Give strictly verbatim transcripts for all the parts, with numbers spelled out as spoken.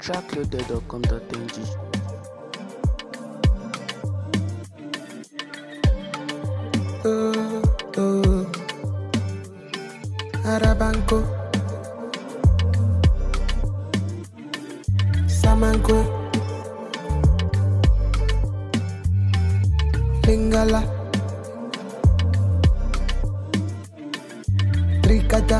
trackloaded dot com dot n g. Oh, oh, Arabanco, Samanco, Lingala, Tricata.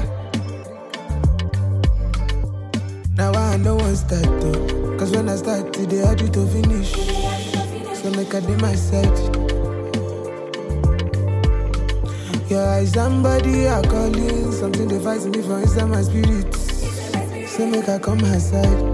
Now I know one start to, cause when I start today I do to finish. So make I do my side. Your eyes and body are calling, something they fight me for inside my spirit. So make I come my side.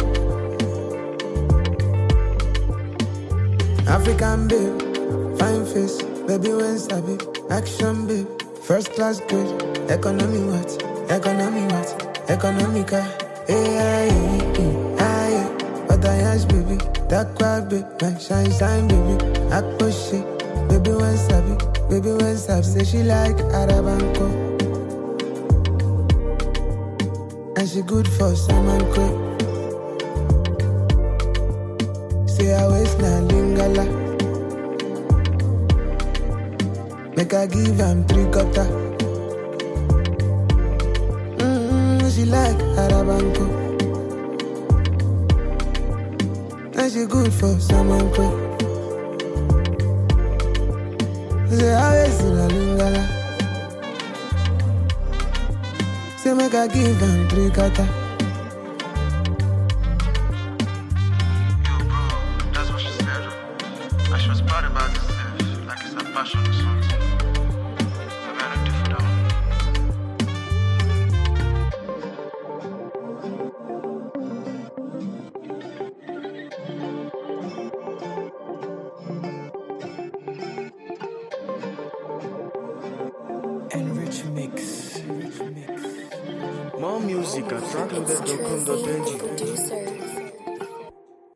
African babe, fine face, baby when sabi, action babe, first class good, economy what, economy what, economica, hey, hey, hey, but I ask baby, that quiet babe, my shine, shine baby, I push it, baby when sabi. Baby when Sab say she like Arabanco, and she good for someone quick. Say I waist na lingala, make I give am three quarter. Mm-hmm, she like Arabanco, and she good for someone quick. Say I waste in a lingala. Say make I give them three kata. Yo, bro, that's what she said. And she was proud about herself, like it's her passion or something. I gotta do for that one. Enrich mix. More music at trackloaded dot com dot n g. Producer.